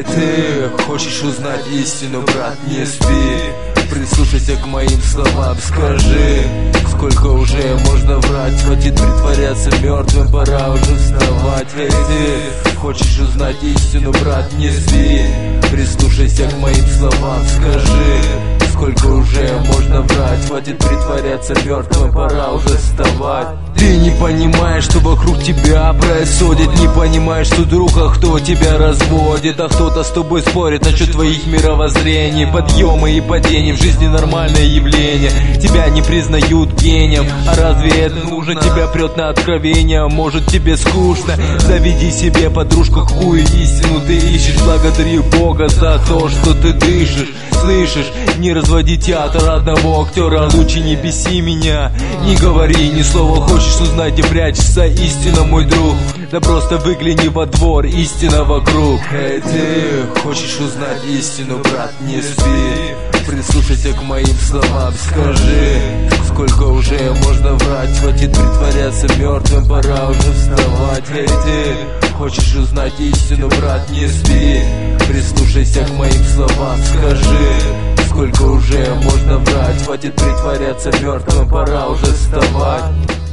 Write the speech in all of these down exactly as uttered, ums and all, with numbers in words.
Эй, ты хочешь узнать истину, брат, не спи. Прислушайся к моим словам, скажи, сколько уже можно врать? Хватит притворяться мертвым, пора уже вставать. Эй, ты хочешь узнать истину, брат, не спи. Прислушайся к моим словам, скажи, сколько уже можно врать? Хватит притворяться мертвым, пора уже вставать. Ты не понимаешь, что вокруг тебя происходит, не понимаешь, что друг, а кто тебя разводит, а кто-то с тобой спорит насчет твоих мировоззрений. Подъемы и падения в жизни нормальное явление. Тебя не признают гением, а разве это нужно? Тебя прет на откровение, может тебе скучно? Заведи себе подружку, какую истину ты ищешь. Благодари Бога за то, что ты дышишь. Слышишь, не разводи театр одного актера, лучше не беси меня. Не говори ни слова, хочешь узнать и прячешься, истина, мой друг. Да просто выгляни во двор, истина вокруг. Эй, ты хочешь узнать истину, брат, не спи. Прислушайся к моим словам, скажи, сколько уже можно врать? Хватит притворяться мертвым, пора уже вставать. Эй, ты хочешь узнать истину, брат, не спи. Прислушайся к моим словам, скажи, сколько уже можно врать? Хватит притворяться мертвым, пора уже вставать.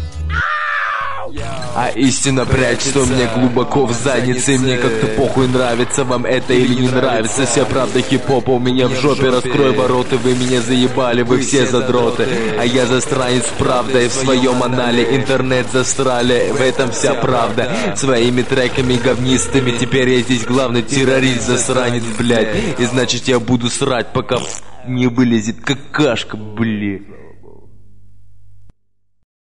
А истина прячется у меня глубоко в заднице. Мне как-то похуй, нравится вам это или не нравится. Вся правда хип-хопа у меня в жопе. Раскрой ворота, вы меня заебали, вы все задроты. А я засранец правдой в своем анале. Интернет засрали, в этом вся правда. Своими треками говнистыми теперь я здесь главный террорист, засранец, блядь. И значит я буду срать, пока не вылезет какашка, блядь.